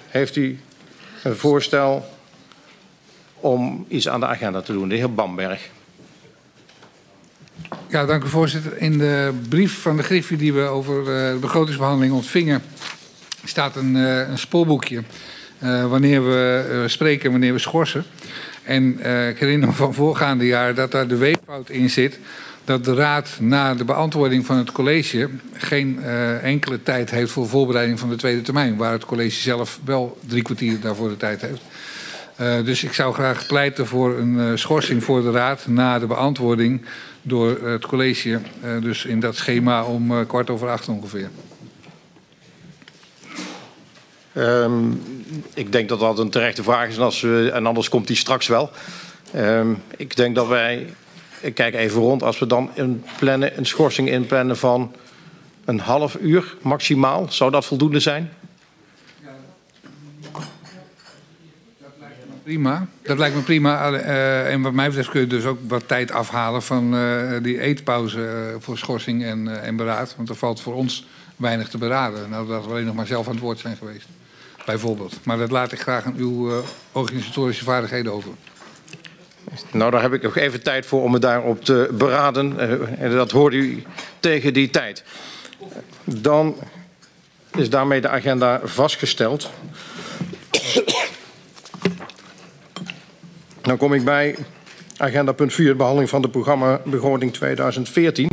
heeft u een voorstel om iets aan de agenda te doen? De heer Bamberg. Ja, dank u voorzitter. In de brief van de Griffie die we over de begrotingsbehandeling ontvingen staat een spoorboekje wanneer we spreken, wanneer we schorsen. En ik herinner me van voorgaande jaar dat daar de weeffout in zit dat de Raad na de beantwoording van het college geen enkele tijd heeft voor voorbereiding van de tweede termijn, waar het college zelf wel 3 kwartier daarvoor de tijd heeft. Dus ik zou graag pleiten voor een schorsing voor de Raad na de beantwoording door het college, dus in dat schema om 7:15 ongeveer. Ik denk dat dat een terechte vraag is en anders komt die straks wel. Ik denk dat ik kijk even rond, als we dan een schorsing inplannen van een half uur maximaal, zou dat voldoende zijn? Prima. Dat lijkt me prima. En wat mij betreft kun je dus ook wat tijd afhalen van die eetpauze voor schorsing en beraad. Want er valt voor ons weinig te beraden. Nou, dat we alleen nog maar zelf aan het woord zijn geweest. Bijvoorbeeld. Maar dat laat ik graag aan uw organisatorische vaardigheden over. Nou, daar heb ik nog even tijd voor om me daarop te beraden. En dat hoort u tegen die tijd. Dan is daarmee de agenda vastgesteld. Dan kom ik bij agenda punt 4, behandeling van de programma begroting 2014.